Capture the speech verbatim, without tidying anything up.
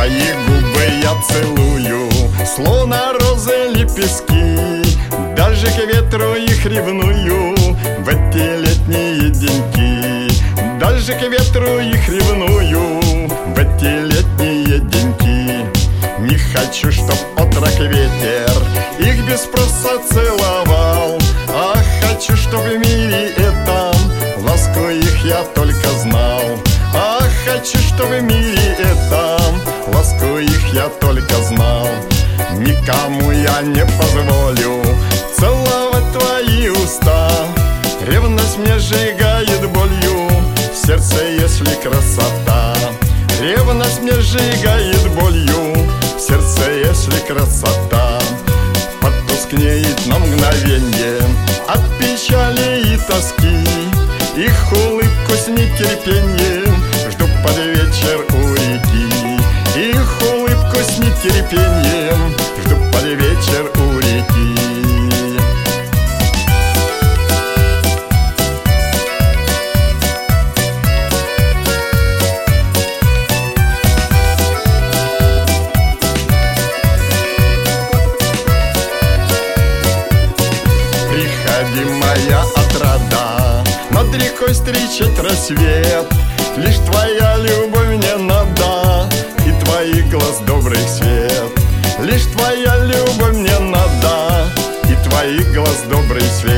Твои губы я целую, словно розы лепестки. Даже к ветру их ревную в эти летние деньки. Даже к ветру их ревную в эти летние деньки. Не хочу, чтоб отрок ветер их без спроса целовал, а хочу, чтоб в мире этом ласку их я только знал. А хочу, чтоб в мире этом ласку их я только знал. Никому я не позволю целовать твои уста. Ревность мне сжигает болью в сердце, если красота. Ревность мне сжигает болью в сердце, если красота. Потускнеет на мгновенье от печали и тоски. Их улыбку с нетерпением жду под вечер у реки. Их улыбку с нетерпением жду под вечер у реки. Приходи, моя отрада, над рекой встречать рассвет. Лишь твоя любовь мне надо и твоих глаз добрый свет. Лишь твоя любовь мне надо и твоих глаз добрый свет.